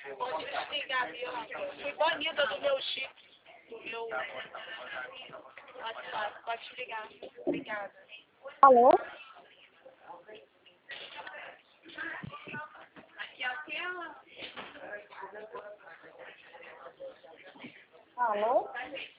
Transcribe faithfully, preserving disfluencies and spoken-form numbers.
Pode desligar, viu? Fui banida do meu chip, do meu WhatsApp. Pode desligar. Obrigada. Alô? Aqui é aquela. Alô?